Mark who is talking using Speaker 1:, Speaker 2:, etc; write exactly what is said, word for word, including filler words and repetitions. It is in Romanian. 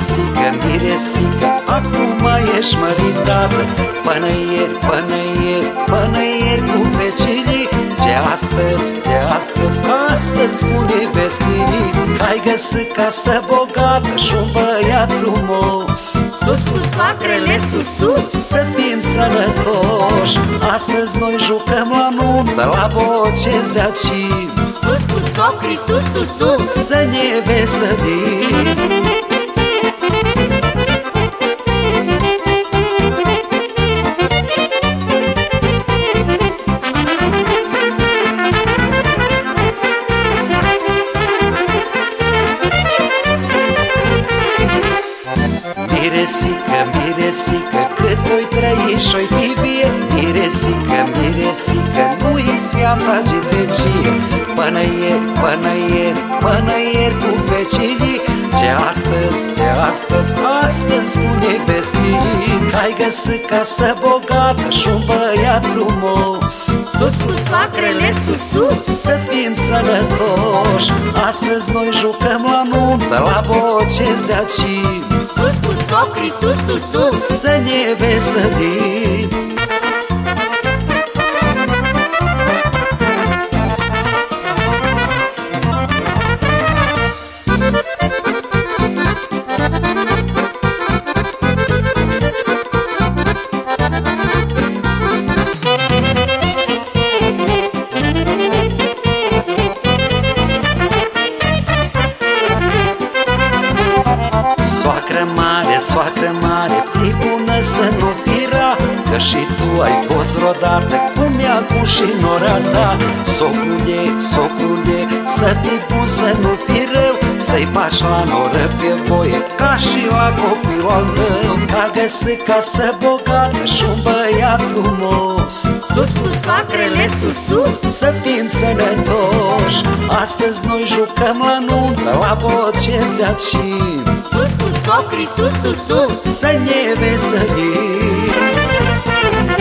Speaker 1: Miresică, miresică, acum ești măritată. Până ieri, până ieri, până ieri cu vecinii. Ce astăzi, de astăzi, astăzi spune vestinii că ai găsit casă bogată și un băiat frumos.
Speaker 2: Sus cu soacrele, sus, sus,
Speaker 1: să fim sănătoși. Astăzi noi jucăm la nuntă, la Bocezacim.
Speaker 2: Sus cu socrii, sus, sus, sus,
Speaker 1: să ne veselim. Miresică, miresică, cât oi trăi și-oi fi vie. Miresică, miresică, nu-i-ți viața de vecie. Până ieri, până ieri, până ieri cu vecinii. Ce astăzi, ce astăzi, astăzi spune vestinii că ai găsit casă bogată și un băiat frumos.
Speaker 2: Sus cu soacrele, sus, sus,
Speaker 1: să fim sănătoși. Astăzi noi jucăm la nuntă, la Bocezacim.
Speaker 2: Sus cu socrii, sus, sus, sus,
Speaker 1: să ne veselim. Soacră mare, soacră mare, fii bună să nu fii rea, că și tu ai fost rodată cu miacul și nora ta. Socrule, socrule, să fii bun să nu fii rău, să-i faci la noră pe voie ca și la copilul al tău. Că-a găsit casă bogată și un băiat frumos.
Speaker 2: Sus cu soacrele, sus, sus,
Speaker 1: să fim sănătoși. Astăzi noi jucăm la nuntă, la Bocezacim.
Speaker 2: Sus cu socrii, sus, sus, sus,
Speaker 1: să ne veselim.